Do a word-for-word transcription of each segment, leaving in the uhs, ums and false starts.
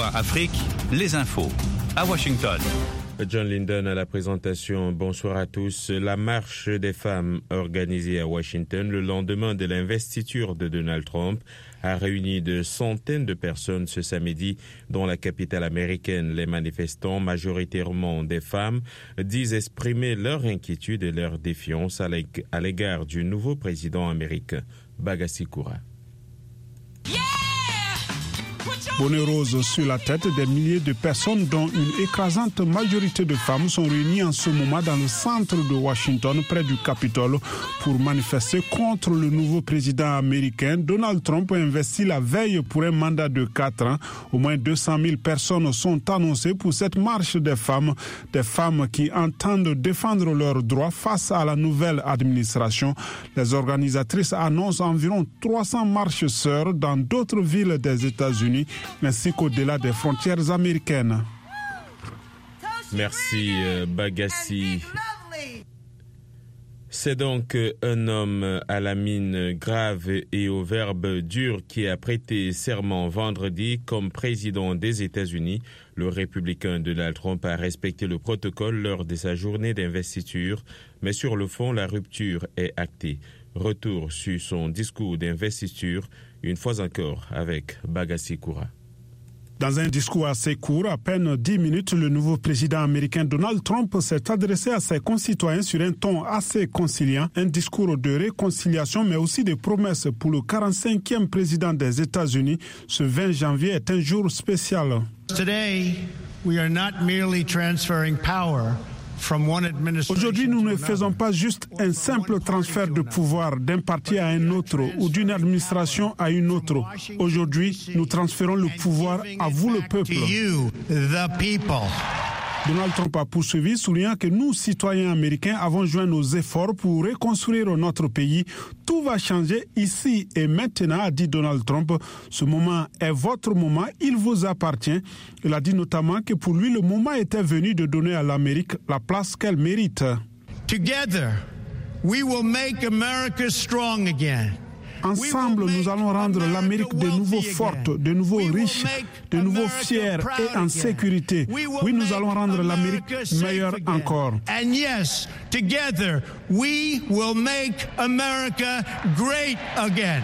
V O A Afrique, les infos à Washington. John Linden à la présentation. Bonsoir à tous. La marche des femmes organisée à Washington le lendemain de l'investiture de Donald Trump a réuni de centaines de personnes ce samedi dans la capitale américaine. Les manifestants, majoritairement des femmes, disent exprimer leur inquiétude et leur défiance à l'égard du nouveau président américain, Bagassi Koura. Bonnet rose sur la tête, des milliers de personnes, dont une écrasante majorité de femmes, sont réunies en ce moment dans le centre de Washington, près du Capitole, pour manifester contre le nouveau président américain. Donald Trump a investi la veille pour un mandat de quatre ans. Au moins deux cent mille personnes sont annoncées pour cette marche des femmes, des femmes qui entendent défendre leurs droits face à la nouvelle administration. Les organisatrices annoncent environ trois cents marcheurs dans d'autres villes des États-Unis, ainsi qu'au-delà des frontières américaines. Merci Bagassi. C'est donc un homme à la mine grave et au verbe dur qui a prêté serment vendredi comme président des États-Unis. Le républicain Donald Trump a respecté le protocole lors de sa journée d'investiture, mais sur le fond, la rupture est actée. Retour sur son discours d'investiture, une fois encore avec Bagassi Koura. Dans un discours assez court, à peine dix minutes, le nouveau président américain Donald Trump s'est adressé à ses concitoyens sur un ton assez conciliant, un discours de réconciliation mais aussi de promesses pour le quarante-cinquième président des États-Unis. Ce vingt janvier est un jour spécial. Today, we are not merely transferring power. Aujourd'hui, nous ne faisons pas juste un simple transfert de pouvoir d'un parti à un autre ou d'une administration à une autre. Aujourd'hui, nous transférons le pouvoir à vous, le peuple. Donald Trump a poursuivi, soulignant que nous, citoyens américains, avons joint nos efforts pour reconstruire notre pays. Tout va changer ici et maintenant, a dit Donald Trump. Ce moment est votre moment, il vous appartient. Il a dit notamment que pour lui, le moment était venu de donner à l'Amérique la place qu'elle mérite. Together, we will make America strong again. Ensemble, nous allons rendre l'Amérique de nouveau forte, de nouveau riche, de nouveau fière et en sécurité. Oui, nous allons rendre l'Amérique meilleure encore. And yes, together, we will make America great again.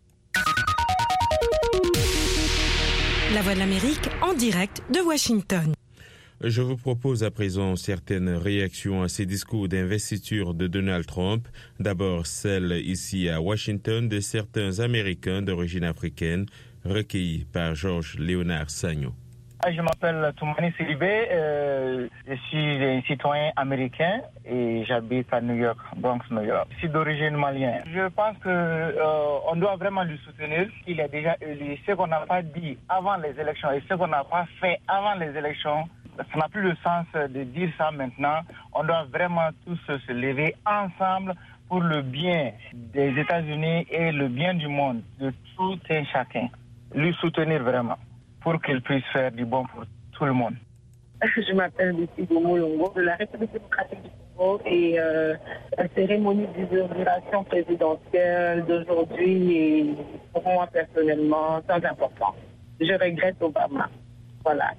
La Voix de l'Amérique en direct de Washington. Je vous propose à présent certaines réactions à ces discours d'investiture de Donald Trump. D'abord, celle ici à Washington de certains Américains d'origine africaine, recueillis par Georges Léonard Sagnon. Je m'appelle Toumani Silibé, euh, je suis un citoyen américain et j'habite à New York, Bronx, New York. Je suis d'origine malienne. Je pense qu'on euh, doit vraiment lui soutenir. Il a déjà élu ce qu'on n'a pas dit avant les élections et ce qu'on n'a pas fait avant les élections. Ça n'a plus le sens de dire ça maintenant. On doit vraiment tous se lever ensemble pour le bien des États-Unis et le bien du monde, de tout un chacun. Lui soutenir vraiment pour qu'il puisse faire du bon pour tout le monde. Je m'appelle Lucie Gomo-Longo de la République démocratique du Congo et euh, la cérémonie d'inauguration présidentielle d'aujourd'hui est pour moi personnellement sans importance. Je regrette Obama. Voilà.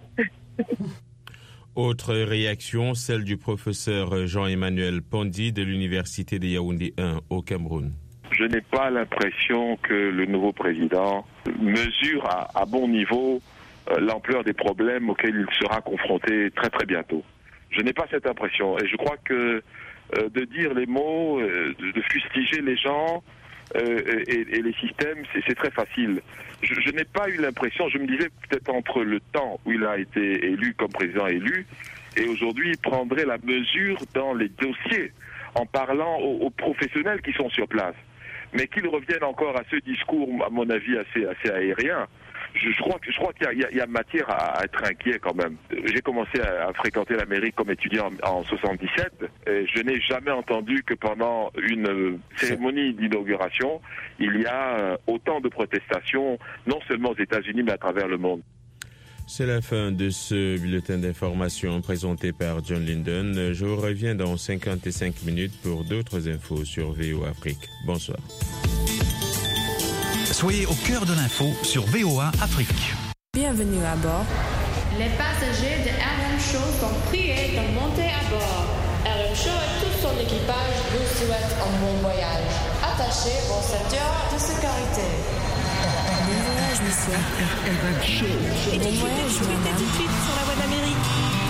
Autre réaction, celle du professeur Jean-Emmanuel Pondi de l'Université de Yaoundé un au Cameroun. Je n'ai pas l'impression que le nouveau président mesure à, à bon niveau euh, l'ampleur des problèmes auxquels il sera confronté très très bientôt. Je n'ai pas cette impression et je crois que euh, de dire les mots, euh, de, de fustiger les gens euh, et, et les systèmes, c'est, c'est très facile. Je, je n'ai pas eu l'impression, je me disais peut-être entre le temps où il a été élu comme président élu et aujourd'hui il prendrait la mesure dans les dossiers en parlant aux, aux professionnels qui sont sur place. Mais qu'ils reviennent encore à ce discours, à mon avis, assez, assez aérien. Je, je crois, je crois qu'il y a, il y a matière à, à être inquiet quand même. J'ai commencé à, à fréquenter l'Amérique comme étudiant en, en soixante-dix-sept. Et je n'ai jamais entendu que pendant une cérémonie d'inauguration, il y a autant de protestations, non seulement aux États-Unis, mais à travers le monde. C'est la fin de ce bulletin d'information présenté par John Linden. Je vous reviens dans cinquante-cinq minutes pour d'autres infos sur V O A Afrique. Bonsoir. Soyez au cœur de l'info sur V O A Afrique. Bienvenue à bord. Les passagers de R M Show sont priés de monter à bord. R M Show et tout son équipage vous souhaitent un bon voyage. Attachez vos ceintures de sécurité. Bon voyage, monsieur. R M Show. Bon voyage, madame. Tout de suite sur la voie de l'Amérique.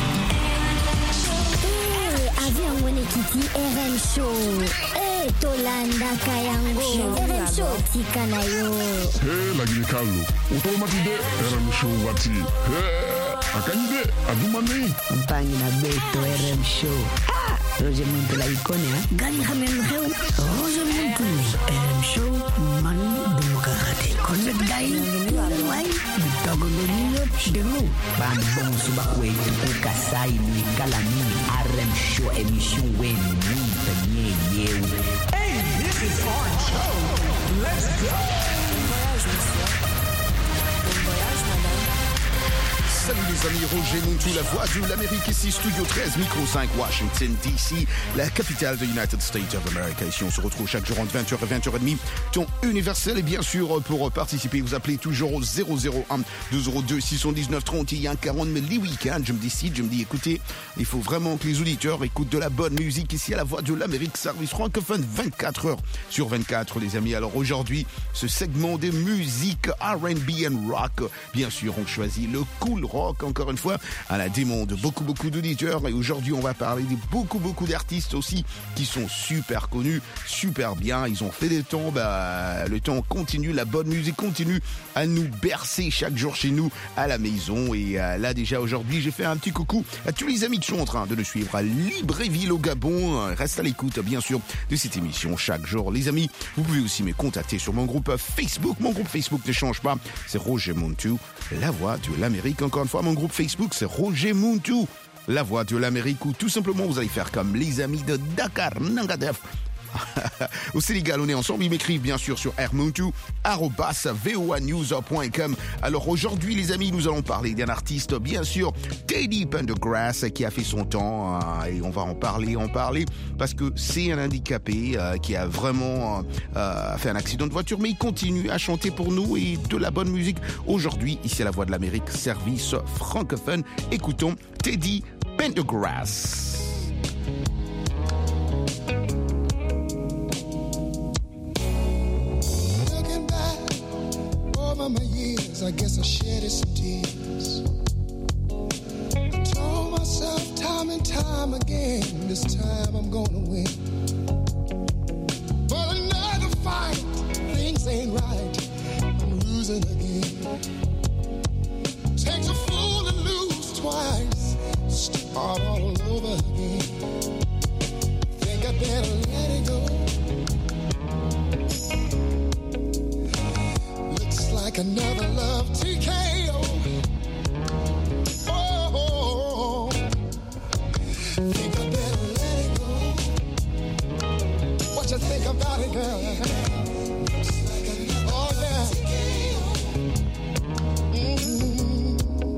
Eh, avion wene kiti R M Show. Eh, tolanda kayango. R M Show tika na yo. Hey, lagi Carlo. Automatide R M Show wati. Hey. Akanyide adumane mpangi na beto R M Show. Ah, Roger Muntu la ikone ha gani khamem heu Roger Muntu R M Show man demokrati connect dai wai bitogo lolilo delu ban bon suba kwetu ukasai ni kalami R M Show emission wen ni penye yeu. Hey, this is Orange Show. Let's go. Voyage, monsieur. Bon voyage, madame. Salut les amis, Roger Muntu, la voix de l'Amérique, ici Studio treize, Micro cinq, Washington D C, la capitale de United States of America. Ici on se retrouve chaque jour entre vingt heures et vingt heures trente, ton universel. Et bien sûr, pour participer, vous appelez toujours au zéro zéro un deux zéro deux six un neuf trente et un quarante. Mais les week-ends, je me décide, je me dis, écoutez, il faut vraiment que les auditeurs écoutent de la bonne musique ici à la voix de l'Amérique, service francophone vingt-quatre heures sur vingt-quatre, les amis. Alors aujourd'hui, ce segment de musique R and B and rock, bien sûr, on choisit le cool rock. Encore une fois, à la demande de beaucoup, beaucoup d'auditeurs. Et aujourd'hui, on va parler de beaucoup, beaucoup d'artistes aussi qui sont super connus, super bien. Ils ont fait des temps. Bah, le temps continue, la bonne musique continue à nous bercer chaque jour chez nous à la maison. Et euh, là, déjà, aujourd'hui, j'ai fait un petit coucou à tous les amis qui sont en train de nous suivre à Libreville au Gabon. Reste à l'écoute, bien sûr, de cette émission chaque jour. Les amis, vous pouvez aussi me contacter sur mon groupe Facebook. Mon groupe Facebook ne change pas. C'est Roger Muntu, la voix de l'Amérique. Encore une fois, mon groupe Facebook, c'est Roger Muntu, la voix de l'Amérique, ou tout simplement, vous allez faire comme les amis de Dakar, Nangadef. Au Sénégal, on est ensemble. Ils m'écrivent bien sûr sur rmuntu arobase voa news point com. Alors aujourd'hui, les amis, nous allons parler d'un artiste, bien sûr, Teddy Pendergrass, qui a fait son temps, euh, et on va en parler, en parler, parce que c'est un handicapé euh, qui a vraiment euh, fait un accident de voiture, mais il continue à chanter pour nous et de la bonne musique. Aujourd'hui, ici à la Voix de l'Amérique, service francophone. Écoutons Teddy Pendergrass. My years, I guess I shedded some tears. I told myself time and time again, this time I'm gonna win. But another fight, things ain't right, I'm losing again. Takes a fool to lose twice, start all over again. Think I better let it go. Like another love T K O. Oh, oh, oh. Think I better let it go. What you think about it, girl? Oh, yeah. Mm-hmm.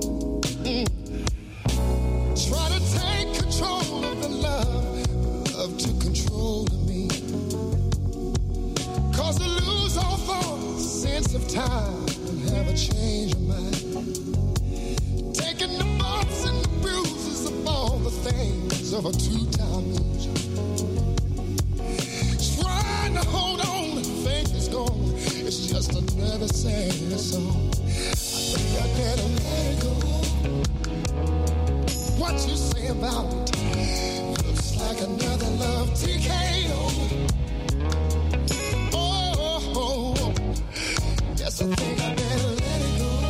Mm-hmm. Try to take control of the love, love to control me. Cause to lose all thoughts, sense of time, and have a change of mind. Taking the bumps and the bruises of all the things of a two-time loser. Trying to hold on, faith is gone. It's just another sad song. I think I better let it go. What you say about it? Looks like another love T K O. Yes, I think I better let it go.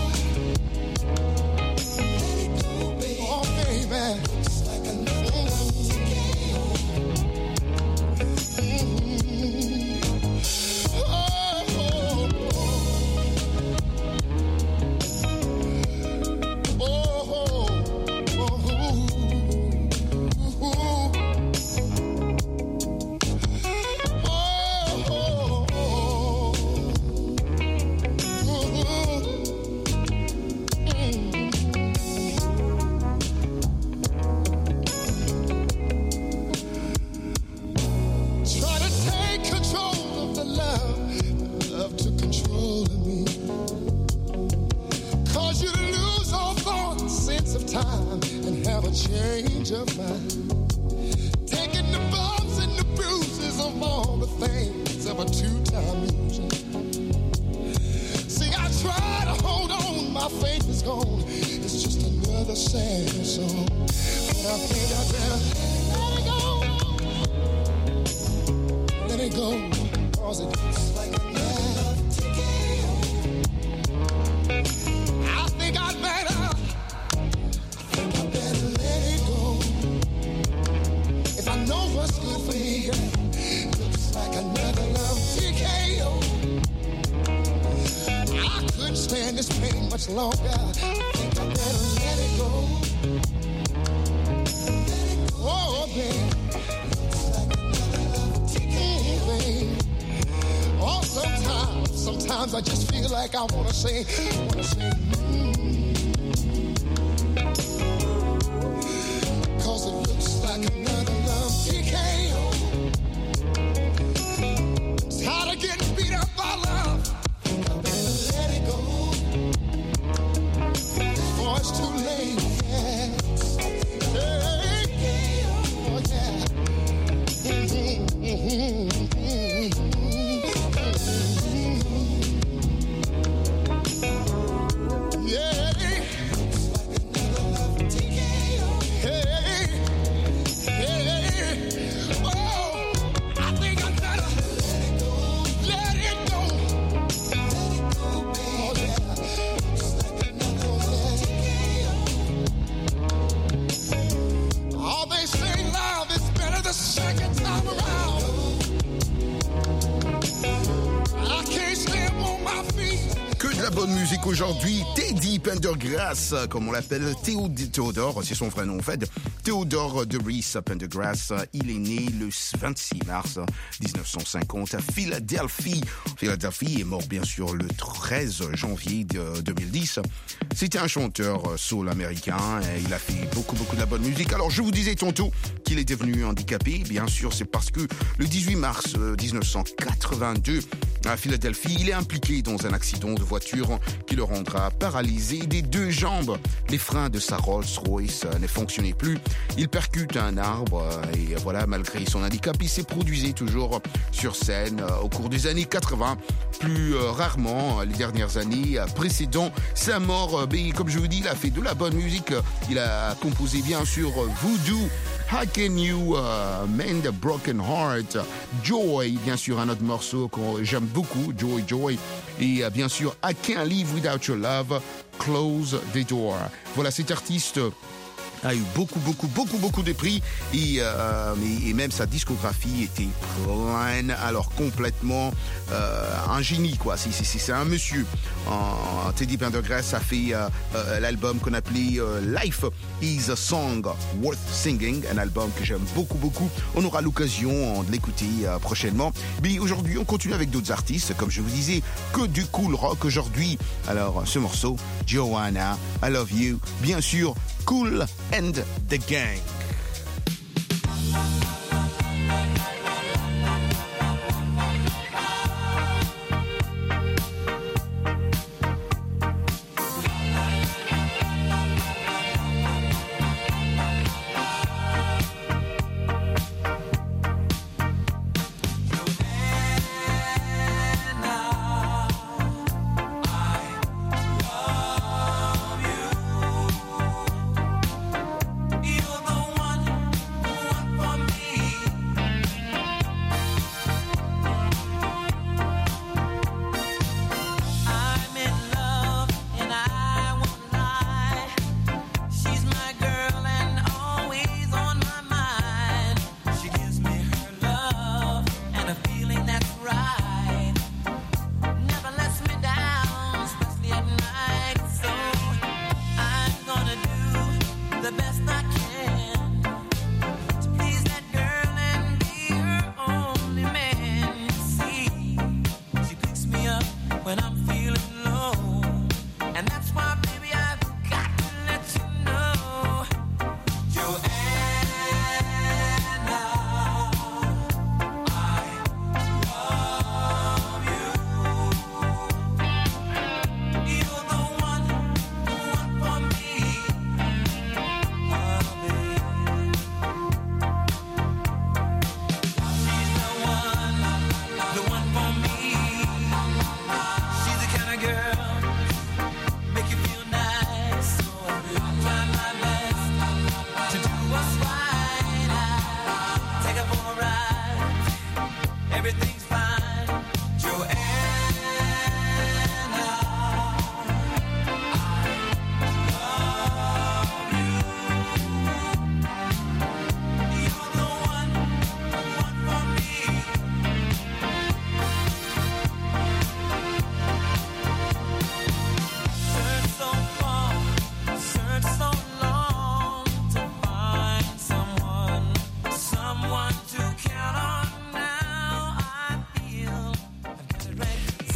Let it go, baby. Oh, baby. Looks like another love T K O. Mm-hmm. Oh, oh, oh. Oh, oh, oh. time and have a change of mind. Taking the bumps and the bruises of all the things of a two-time loser. See, I try to hold on, my faith is gone. It's just another sad song. But I think I better let it go. Let it go, cause it's like a love ticket. I think I'd better, I think I better let it go. If I know what's good for me, looks like another love T K O. I couldn't stand this pain much longer. I think I better let it go. Let it go. Oh, baby. Oh, sometimes, sometimes I just feel like I wanna say, wanna say, mm. Cause it looks like another love T K O. Tired of getting beat up by love. I better let it go. Before it's too late, yeah. Hey, oh yeah. Mm-hmm, mm-hmm. Bonne musique aujourd'hui, Teddy Pendergrass, comme on l'appelle, Théo Théodore, c'est son vrai nom en fait, Théodore de Reese Pendergrass. Il est né le vingt-six mars dix-neuf cent cinquante à Philadelphie. Philadelphie est mort bien sûr le treize janvier deux mille dix. C'était un chanteur soul américain et il a fait beaucoup beaucoup de la bonne musique. Alors je vous disais tantôt qu'il est devenu handicapé, bien sûr c'est parce que le dix-huit mars dix-neuf cent quatre-vingt-deux à Philadelphie, il est impliqué dans un accident de voiture qui le rendra paralysé des deux jambes. Les freins de sa Rolls-Royce ne fonctionnaient plus. Il percute un arbre et voilà, malgré son handicap, il s'est produit toujours sur scène au cours des années quatre-vingts, plus rarement les dernières années précédant sa mort. Mais comme je vous dis, il a fait de la bonne musique. Il a composé bien sûr Voodoo, How Can You uh, Mend a Broken Heart, Joy, bien sûr un autre morceau que j'aime beaucoup, Joy, Joy, et bien sûr I Can't Live Without Your Love, Close the Door. Voilà, cet artiste a eu beaucoup, beaucoup, beaucoup, beaucoup de prix et, euh, et même sa discographie était pleine, alors complètement euh, un génie, quoi. C'est, c'est, c'est un monsieur. Euh, Teddy Pendergrass a fait euh, euh, l'album qu'on appelait euh, Life is a Song Worth Singing, un album que j'aime beaucoup, beaucoup. On aura l'occasion de l'écouter euh, prochainement. Mais aujourd'hui, on continue avec d'autres artistes, comme je vous disais, que du cool rock aujourd'hui. Alors, ce morceau, Joanna, I Love You, bien sûr, Kool and the Gang. You're the one, one for me.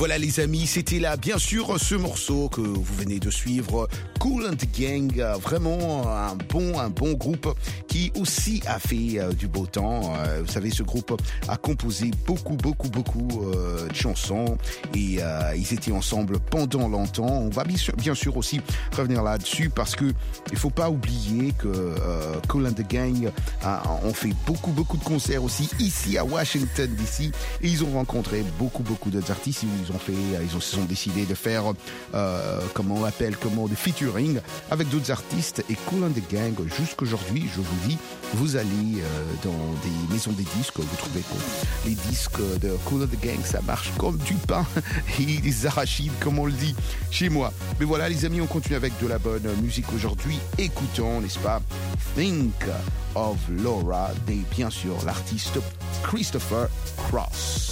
Voilà les amis, c'était là bien sûr ce morceau que vous venez de suivre, Kool and the Gang, vraiment un bon, un bon groupe qui aussi a fait euh, du beau temps. Euh, vous savez, ce groupe a composé beaucoup, beaucoup, beaucoup euh, de chansons et euh, ils étaient ensemble pendant longtemps. On va bien sûr, bien sûr aussi revenir là-dessus parce que il faut pas oublier que euh, Kool and the Gang a, ont fait beaucoup, beaucoup de concerts aussi ici à Washington D C et ils ont rencontré beaucoup, beaucoup d'autres artistes. Ils ont fait, ils ont, se sont décidé de faire, euh, comment on appelle, comment, de featuring avec d'autres artistes et Kool and the Gang. Jusqu'aujourd'hui, je vous dis, vous allez euh, dans des maisons des disques, vous trouvez que les disques de Kool and the Gang, ça marche comme du pain et des arachides, comme on le dit chez moi. Mais voilà, les amis, on continue avec de la bonne musique aujourd'hui. Écoutons, n'est-ce pas, Think of Laura, et bien sûr l'artiste Christopher Cross.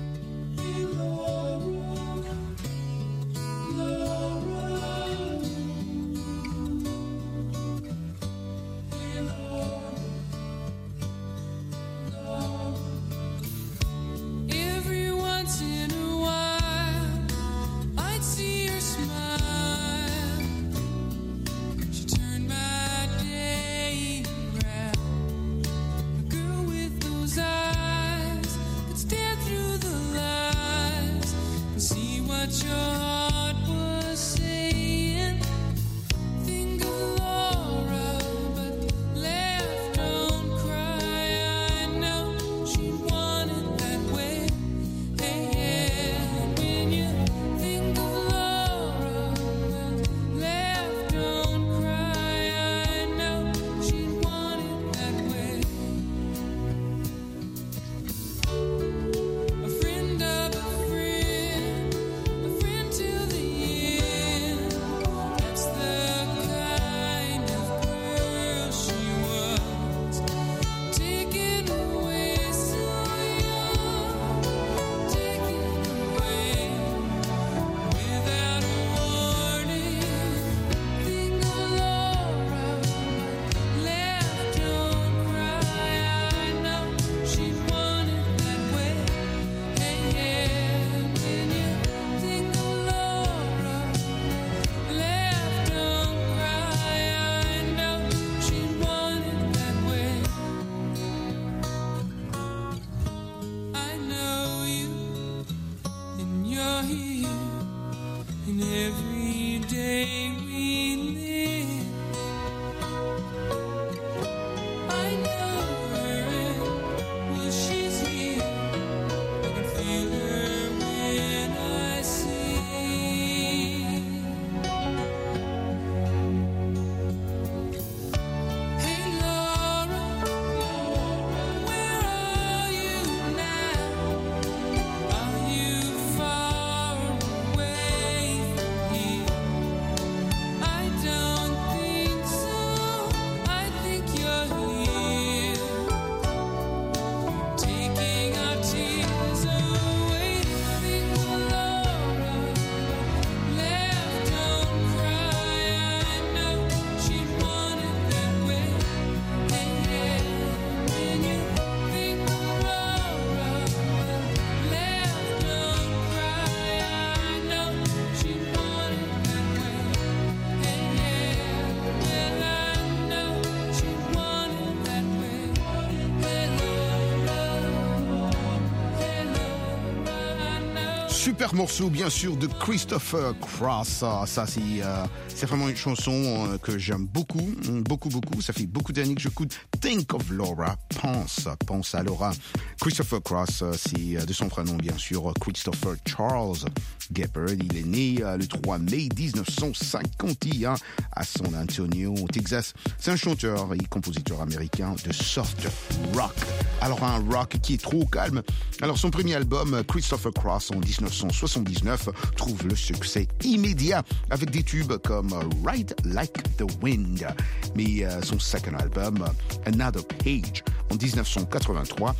Super morceau, bien sûr, de Christopher Cross. Ça, ça c'est, euh, c'est vraiment une chanson euh, que j'aime beaucoup, beaucoup, beaucoup. Ça fait beaucoup d'années que j'écoute. Think of Laura. Pense, pense à Laura. Christopher Cross, c'est de son prénom, bien sûr, Christopher Charles Gepard. Il est né euh, le trois mai dix-neuf cent cinquante et un à San Antonio, au Texas. C'est un chanteur et compositeur américain de soft rock. Alors, un rock qui est trop calme. Alors, son premier album, Christopher Cross, en dix-neuf cent soixante-dix-neuf, trouve le succès immédiat avec des tubes comme Ride Like the Wind. Mais euh, son second album, Another Page, en dix-neuf cent quatre-vingt-trois,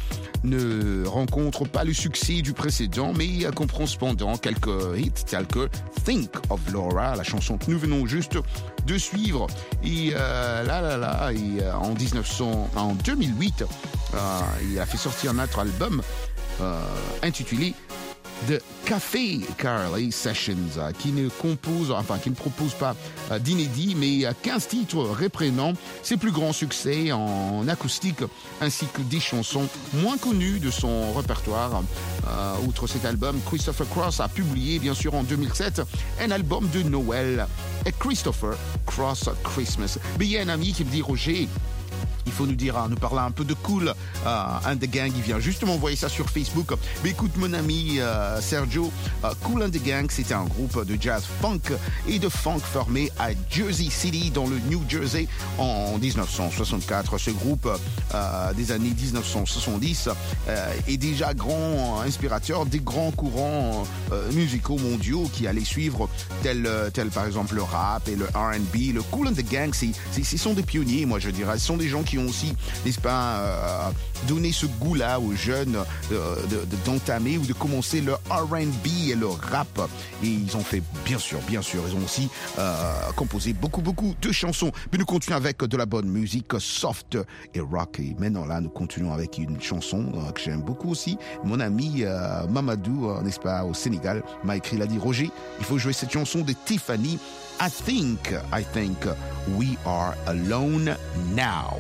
ne rencontre pas le succès du précédent, mais euh, comprend cependant quelques hits tels que Think of Laura, la chanson que nous venons juste de suivre. Et euh, là, là, là, et, euh, en dix-neuf cents, en deux mille huit, euh, il a fait sortir un autre album euh, intitulé de Café Carly Sessions, euh, qui ne compose, enfin qui ne propose pas euh, d'inédits, mais euh, quinze titres reprenant ses plus grands succès en acoustique, ainsi que des chansons moins connues de son répertoire. Euh, outre cet album, Christopher Cross a publié, bien sûr, en deux mille sept, un album de Noël, A Christopher Cross Christmas. Mais il y a un ami qui me dit, Roger, il faut nous dire, hein, nous parler un peu de Kool euh, and the Gang. Il vient justement envoyer ça sur Facebook. Mais écoute, mon ami euh, Sergio, euh, Kool and the Gang, c'était un groupe de jazz funk et de funk formé à Jersey City, dans le New Jersey, en dix-neuf cent soixante-quatre. Ce groupe euh, des années dix-neuf cent soixante-dix euh, est déjà grand inspirateur des grands courants euh, musicaux mondiaux qui allaient suivre, tel, tel par exemple le rap et le R and B. Le Kool and the Gang, c'est, c'est, ce sont des pionniers, moi je dirais. Ce sont des gens qui ont aussi, n'est-ce pas, euh, donné ce goût-là aux jeunes euh, de, de, d'entamer ou de commencer le R and B et le rap. Et ils ont fait, bien sûr, bien sûr, ils ont aussi euh, composé beaucoup, beaucoup de chansons. Mais nous continuons avec de la bonne musique soft et rock. Et maintenant, là, nous continuons avec une chanson euh, que j'aime beaucoup aussi. Mon ami euh, Mamadou, euh, n'est-ce pas, au Sénégal, m'a écrit, il a dit, Roger, il faut jouer cette chanson de Tiffany. I think, I think we are alone now.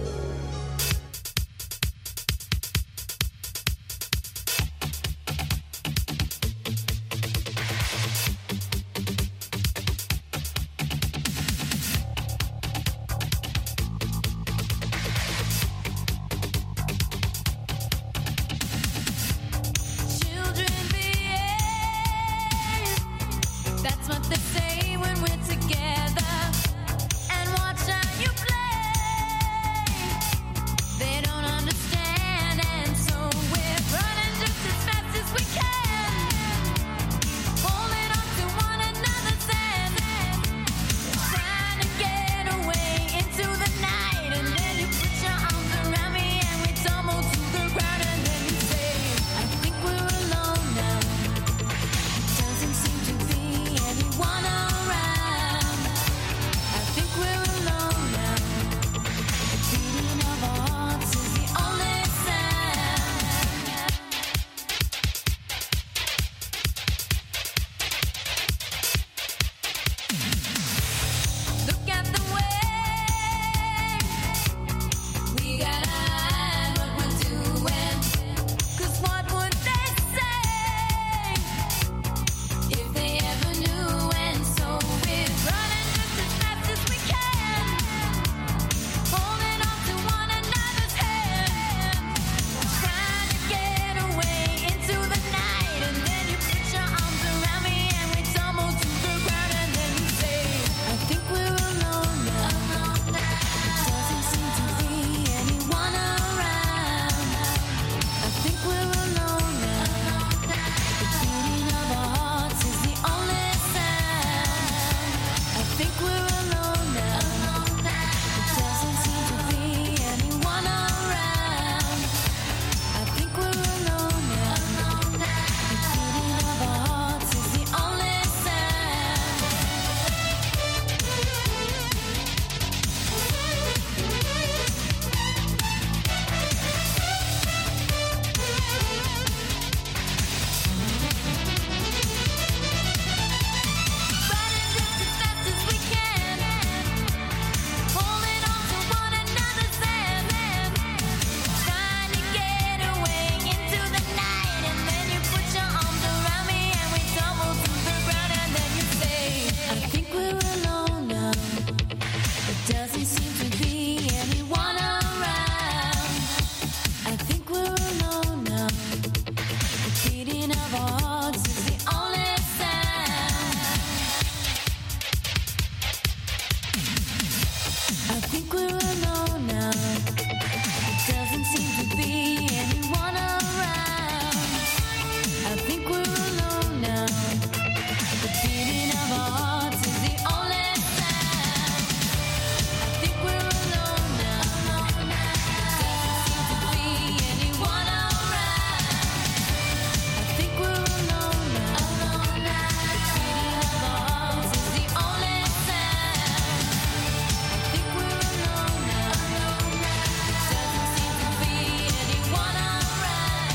Together and watch how you play.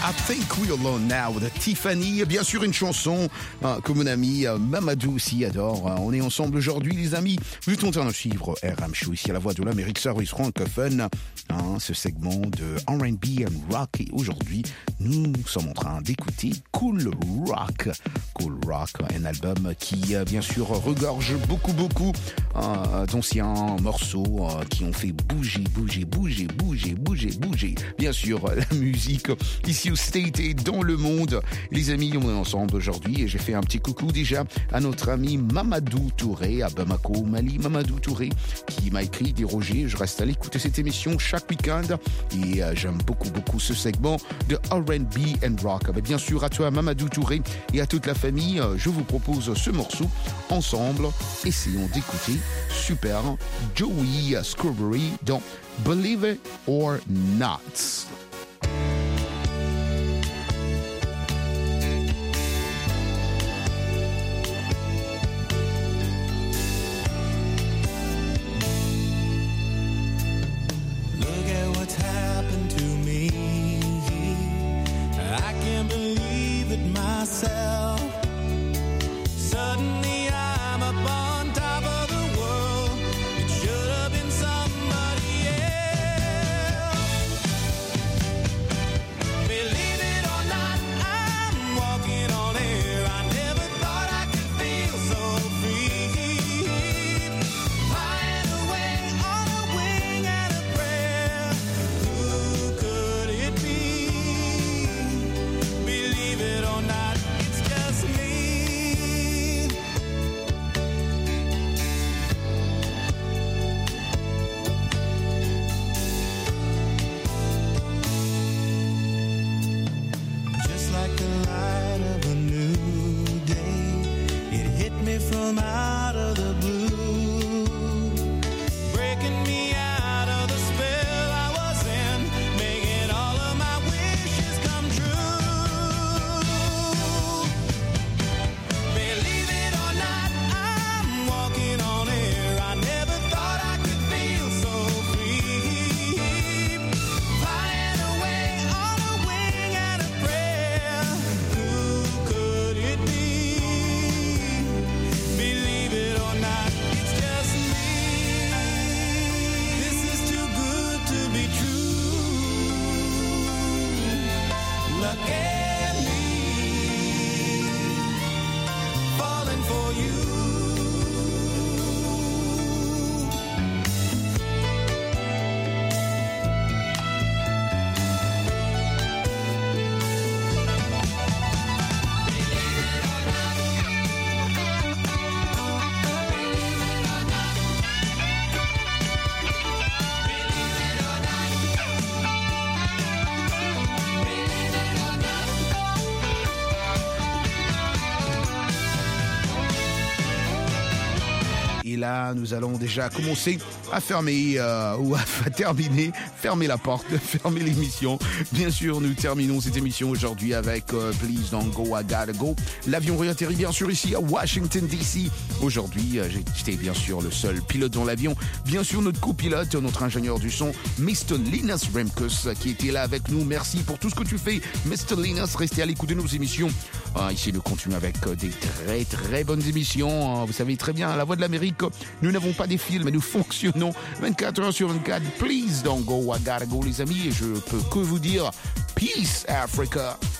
I Think We're Alone Now de Tiffany. Bien sûr, une chanson euh, que mon ami euh, Mamadou aussi adore. Euh, on est ensemble aujourd'hui, les amis. Vous êtes en train de suivre R M Show ici à la Voix de l'Amérique, service francophone. Hein, ce segment de R and B and rock. Et aujourd'hui, nous sommes en train d'écouter Cool Rock. Cool Rock, un album qui, euh, bien sûr, regorge beaucoup, beaucoup euh, d'anciens morceaux euh, qui ont fait bouger, bouger, bouger, bouger, bouger, bouger. Bien sûr, la musique ici au State et dans le monde. Les amis, on est ensemble aujourd'hui et j'ai fait un petit coucou déjà à notre ami Mamadou Touré à Bamako, Mali. Mamadou Touré qui m'a écrit, dit Roger, je reste à l'écoute de cette émission chaque week-end et euh, j'aime beaucoup, beaucoup ce segment de R and B and rock. Mais bien sûr, à toi Mamadou Touré et à toute la famille, euh, je vous propose ce morceau ensemble. Essayons d'écouter super Joey Scrubbery dans Believe It or Not. Et là, nous allons déjà commencer à fermer euh, ou à terminer, fermer la porte, fermer l'émission. Bien sûr, nous terminons cette émission aujourd'hui avec euh, Please Don't Go, I Gotta Go. L'avion réatterrit bien sûr ici à Washington D C. Aujourd'hui, euh, j'étais bien sûr le seul pilote dans l'avion. Bien sûr, notre copilote, notre ingénieur du son, mister Linus Remkus, qui était là avec nous. Merci pour tout ce que tu fais, mister Linus. Restez à l'écoute de nos émissions. Ah, ici, nous continuons avec euh, des très très bonnes émissions. Vous savez très bien, à la Voix de l'Amérique, nous n'avons pas des films, mais nous fonctionnons vingt-quatre heures sur vingt-quatre. Please don't go, I gotta go, les amis. Et je peux que vous dire, peace, Africa.